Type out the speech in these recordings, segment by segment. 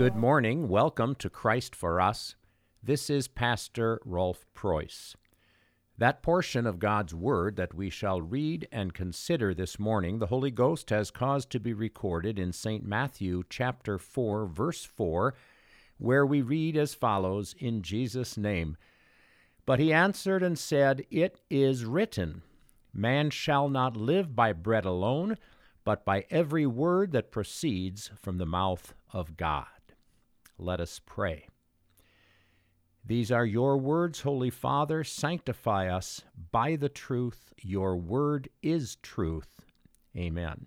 Good morning. Welcome to Christ for Us. This is Pastor Rolf Preuss. That portion of God's Word that we shall read and consider this morning, the Holy Ghost has caused to be recorded in St. Matthew chapter 4, verse 4, where we read as follows in Jesus' name. But he answered and said, It is written, Man shall not live by bread alone, but by every word that proceeds from the mouth of God. Let us pray. These are your words, Holy Father. Sanctify us by the truth. Your word is truth. Amen.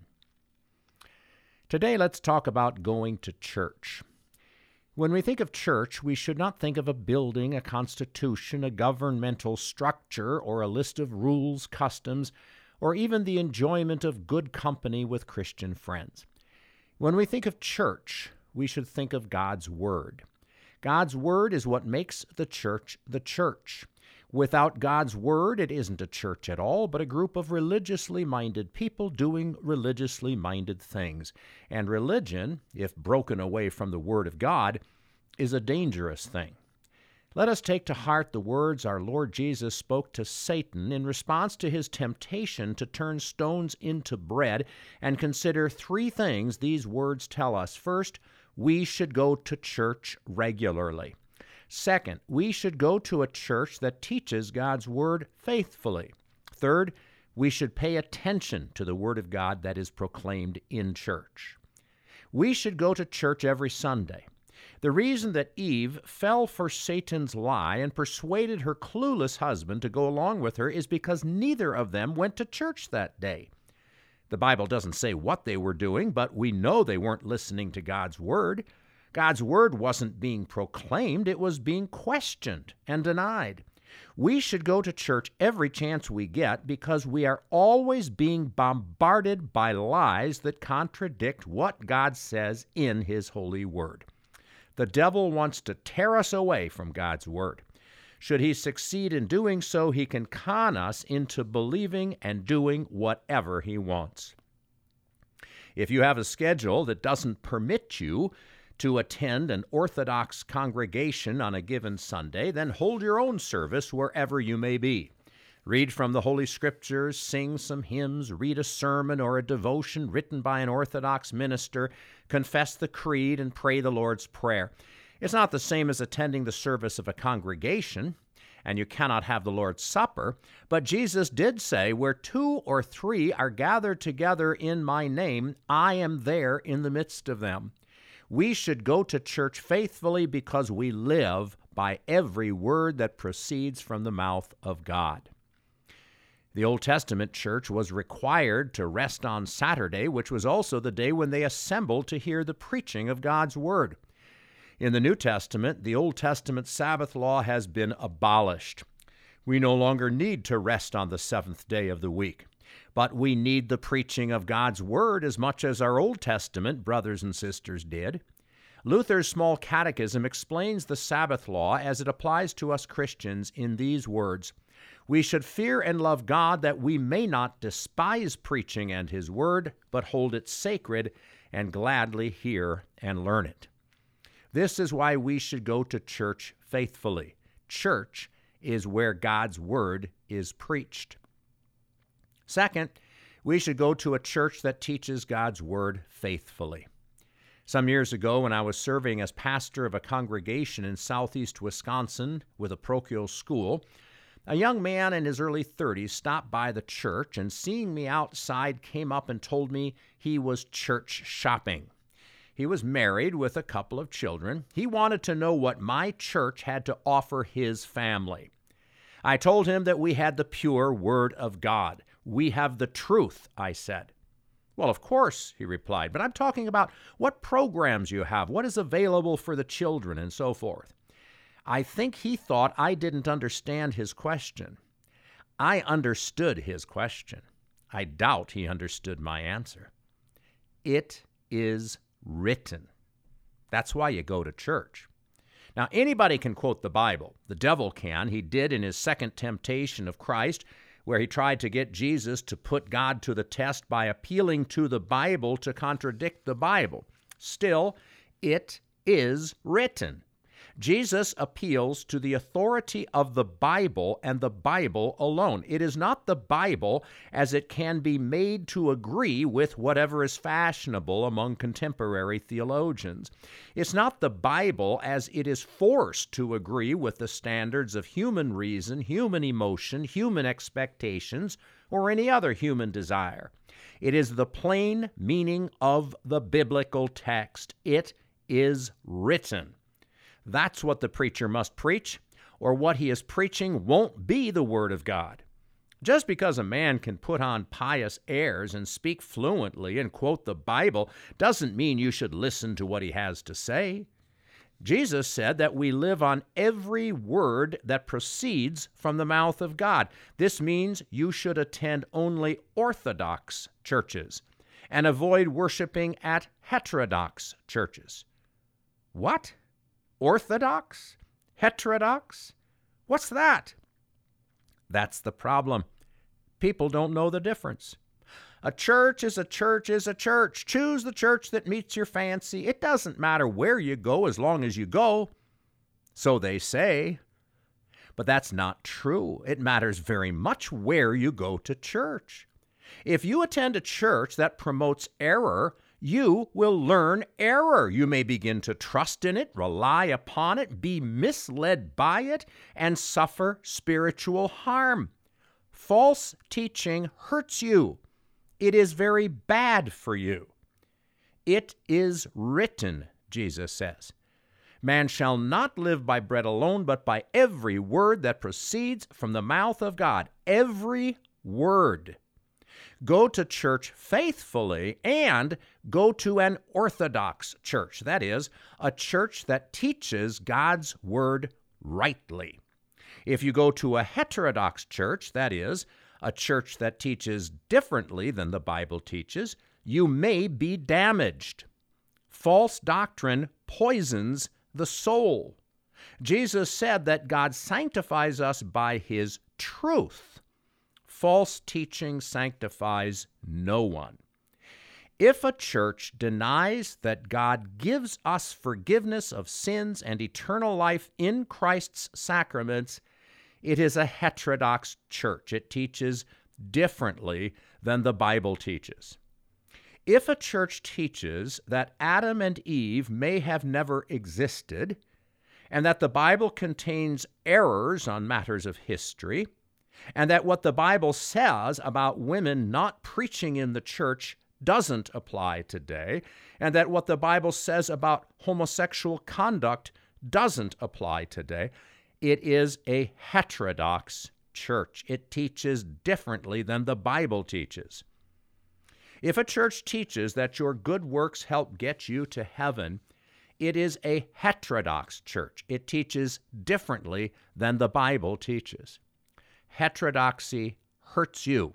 Today, let's talk about going to church. When we think of church, we should not think of a building, a constitution, a governmental structure, or a list of rules, customs, or even the enjoyment of good company with Christian friends. When we think of church, we should think of God's Word. God's Word is what makes the church the church. Without God's Word, it isn't a church at all, but a group of religiously minded people doing religiously minded things. And religion, if broken away from the Word of God, is a dangerous thing. Let us take to heart the words our Lord Jesus spoke to Satan in response to his temptation to turn stones into bread, and consider three things these words tell us. First, we should go to church regularly. Second, we should go to a church that teaches God's Word faithfully. Third, we should pay attention to the Word of God that is proclaimed in church. We should go to church every Sunday. The reason that Eve fell for Satan's lie and persuaded her clueless husband to go along with her is because neither of them went to church that day. The Bible doesn't say what they were doing, but we know they weren't listening to God's Word. God's Word wasn't being proclaimed, it was being questioned and denied. We should go to church every chance we get because we are always being bombarded by lies that contradict what God says in His holy Word. The devil wants to tear us away from God's Word. Should he succeed in doing so, he can con us into believing and doing whatever he wants. If you have a schedule that doesn't permit you to attend an Orthodox congregation on a given Sunday, then hold your own service wherever you may be. Read from the Holy Scriptures, sing some hymns, read a sermon or a devotion written by an Orthodox minister, confess the creed, and pray the Lord's Prayer. It's not the same as attending the service of a congregation, and you cannot have the Lord's Supper, but Jesus did say, where 2 or 3 are gathered together in my name, I am there in the midst of them. We should go to church faithfully because we live by every word that proceeds from the mouth of God. The Old Testament church was required to rest on Saturday, which was also the day when they assembled to hear the preaching of God's Word. In the New Testament, the Old Testament Sabbath law has been abolished. We no longer need to rest on the 7th day of the week, but we need the preaching of God's Word as much as our Old Testament brothers and sisters did. Luther's Small Catechism explains the Sabbath law as it applies to us Christians in these words: We should fear and love God that we may not despise preaching and His Word, but hold it sacred and gladly hear and learn it. This is why we should go to church faithfully. Church is where God's Word is preached. Second, we should go to a church that teaches God's Word faithfully. Some years ago, when I was serving as pastor of a congregation in southeast Wisconsin with a parochial school, a young man in his early 30s stopped by the church and, seeing me outside, came up and told me he was church shopping. He was married with a couple of children. He wanted to know what my church had to offer his family. I told him that we had the pure Word of God. We have the truth, I said. Well, of course, he replied, but I'm talking about what programs you have, what is available for the children, and so forth. I think he thought I didn't understand his question. I understood his question. I doubt he understood my answer. It is written. That's why you go to church. Now, anybody can quote the Bible. The devil can. He did in his second temptation of Christ, where he tried to get Jesus to put God to the test by appealing to the Bible to contradict the Bible. Still, it is written. Jesus appeals to the authority of the Bible and the Bible alone. It is not the Bible as it can be made to agree with whatever is fashionable among contemporary theologians. It's not the Bible as it is forced to agree with the standards of human reason, human emotion, human expectations, or any other human desire. It is the plain meaning of the biblical text. It is written. That's what the preacher must preach, or what he is preaching won't be the Word of God. Just because a man can put on pious airs and speak fluently and quote the Bible doesn't mean you should listen to what he has to say. Jesus said that we live on every word that proceeds from the mouth of God. This means you should attend only Orthodox churches and avoid worshiping at heterodox churches. What? Orthodox? Heterodox? What's that? That's the problem. People don't know the difference. A church is a church is a church. Choose the church that meets your fancy. It doesn't matter where you go as long as you go. So they say. But that's not true. It matters very much where you go to church. If you attend a church that promotes error, you will learn error. You may begin to trust in it, rely upon it, be misled by it, and suffer spiritual harm. False teaching hurts you. It is very bad for you. It is written, Jesus says. Man shall not live by bread alone, but by every word that proceeds from the mouth of God. Every word. Go to church faithfully and go to an Orthodox church. That is, a church that teaches God's word rightly. If you go to a heterodox church, that is, a church that teaches differently than the Bible teaches, you may be damaged. False doctrine poisons the soul. Jesus said that God sanctifies us by His truth. False teaching sanctifies no one. If a church denies that God gives us forgiveness of sins and eternal life in Christ's sacraments, it is a heterodox church. It teaches differently than the Bible teaches. If a church teaches that Adam and Eve may have never existed, and that the Bible contains errors on matters of history, and that what the Bible says about women not preaching in the church doesn't apply today, and that what the Bible says about homosexual conduct doesn't apply today, it is a heterodox church. It teaches differently than the Bible teaches. If a church teaches that your good works help get you to heaven, it is a heterodox church. It teaches differently than the Bible teaches. Heterodoxy hurts you.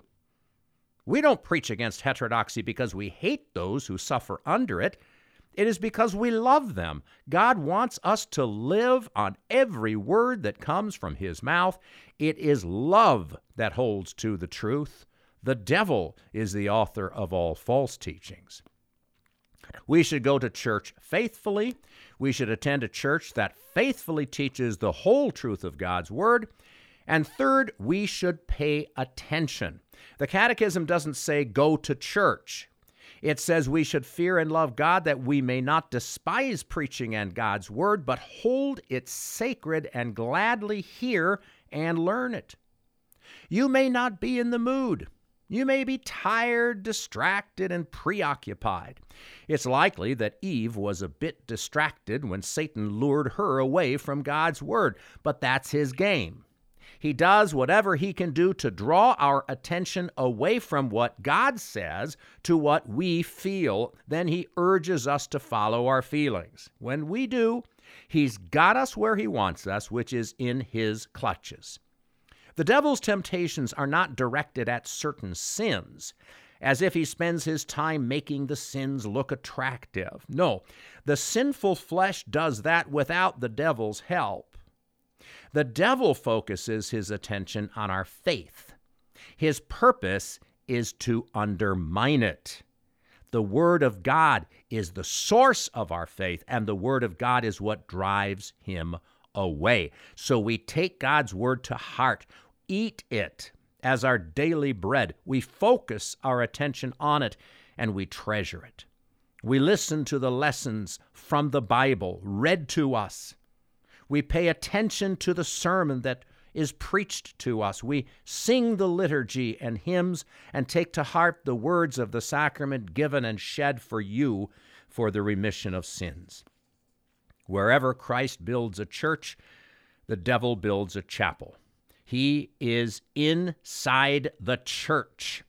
We don't preach against heterodoxy because we hate those who suffer under it. It is because we love them. God wants us to live on every word that comes from His mouth. It is love that holds to the truth. The devil is the author of all false teachings. We should go to church faithfully. We should attend a church that faithfully teaches the whole truth of God's word. And third, we should pay attention. The Catechism doesn't say go to church. It says we should fear and love God, that we may not despise preaching and God's word, but hold it sacred and gladly hear and learn it. You may not be in the mood. You may be tired, distracted, and preoccupied. It's likely that Eve was a bit distracted when Satan lured her away from God's word, but that's his game. He does whatever he can do to draw our attention away from what God says to what we feel. Then he urges us to follow our feelings. When we do, he's got us where he wants us, which is in his clutches. The devil's temptations are not directed at certain sins, as if he spends his time making the sins look attractive. No, the sinful flesh does that without the devil's help. The devil focuses his attention on our faith. His purpose is to undermine it. The Word of God is the source of our faith, and the Word of God is what drives him away. So we take God's Word to heart, eat it as our daily bread. We focus our attention on it, and we treasure it. We listen to the lessons from the Bible read to us. We pay attention to the sermon that is preached to us. We sing the liturgy and hymns and take to heart the words of the sacrament given and shed for you for the remission of sins. Wherever Christ builds a church, the devil builds a chapel. He is inside the church.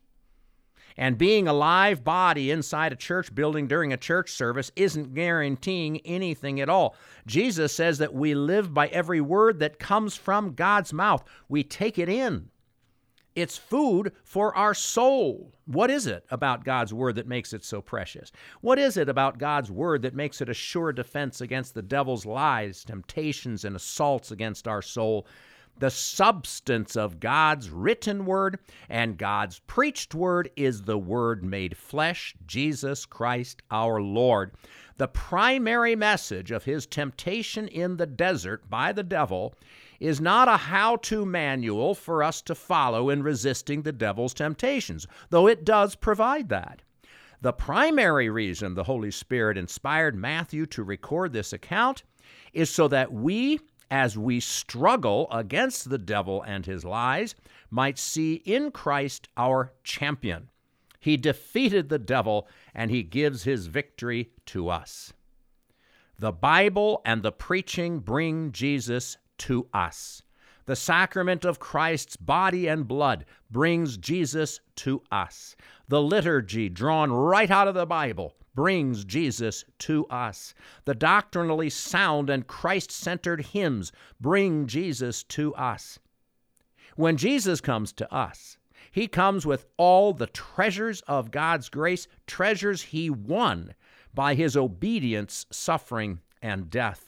And being a live body inside a church building during a church service isn't guaranteeing anything at all. Jesus says that we live by every word that comes from God's mouth. We take it in. It's food for our soul. What is it about God's word that makes it so precious? What is it about God's word that makes it a sure defense against the devil's lies, temptations, and assaults against our soul? The substance of God's written word and God's preached word is the Word made flesh, Jesus Christ our Lord. The primary message of his temptation in the desert by the devil is not a how-to manual for us to follow in resisting the devil's temptations, though it does provide that. The primary reason the Holy Spirit inspired Matthew to record this account is so that we, as we struggle against the devil and his lies, might see in Christ our champion. He defeated the devil, and he gives his victory to us. The Bible and the preaching bring Jesus to us. The sacrament of Christ's body and blood brings Jesus to us. The liturgy, drawn right out of the Bible, brings Jesus to us. The doctrinally sound and Christ-centered hymns bring Jesus to us. When Jesus comes to us, he comes with all the treasures of God's grace, treasures he won by his obedience, suffering, and death.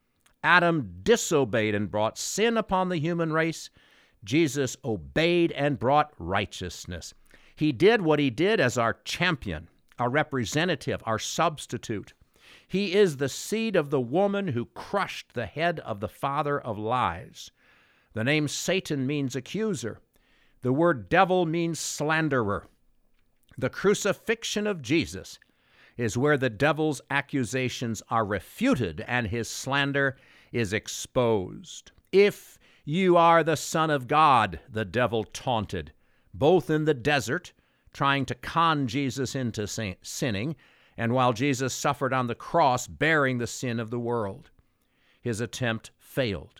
Adam disobeyed and brought sin upon the human race. Jesus obeyed and brought righteousness. He did what he did as our champion, our representative, our substitute. He is the seed of the woman who crushed the head of the father of lies. The name Satan means accuser. The word devil means slanderer. The crucifixion of Jesus is where the devil's accusations are refuted and his slander is exposed. If you are the Son of God, the devil taunted, both in the desert, trying to con Jesus into sinning, and while Jesus suffered on the cross, bearing the sin of the world. His attempt failed.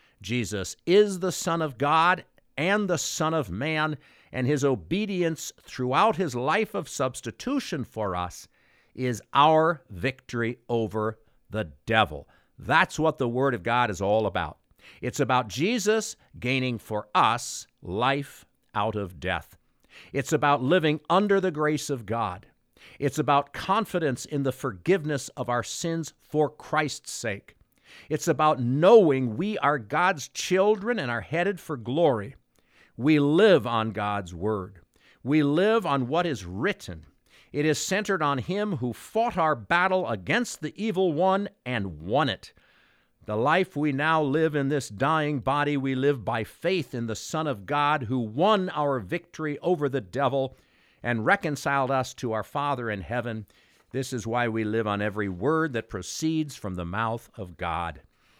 Jesus is the Son of God and the Son of Man, and his obedience throughout his life of substitution for us is our victory over the devil. That's what the Word of God is all about. It's about Jesus gaining for us life out of death. It's about living under the grace of God. It's about confidence in the forgiveness of our sins for Christ's sake. It's about knowing we are God's children and are headed for glory. We live on God's Word. We live on what is written. It is centered on him who fought our battle against the evil one and won it. The life we now live in this dying body, we live by faith in the Son of God who won our victory over the devil and reconciled us to our Father in heaven. This is why we live on every word that proceeds from the mouth of God.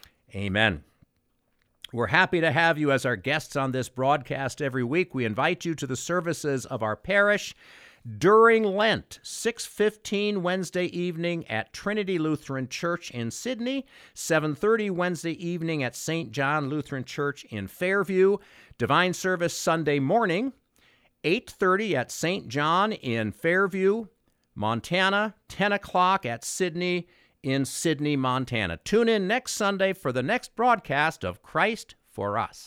Amen. We're happy to have you as our guests on this broadcast every week. We invite you to the services of our parish during Lent, 6:15 Wednesday evening at Trinity Lutheran Church in Sydney, 7:30 Wednesday evening at St. John Lutheran Church in Fairview, Divine Service Sunday morning, 8:30 at St. John in Fairview, Montana, 10 o'clock at Sydney in Sydney, Montana. Tune in next Sunday for the next broadcast of Christ for Us.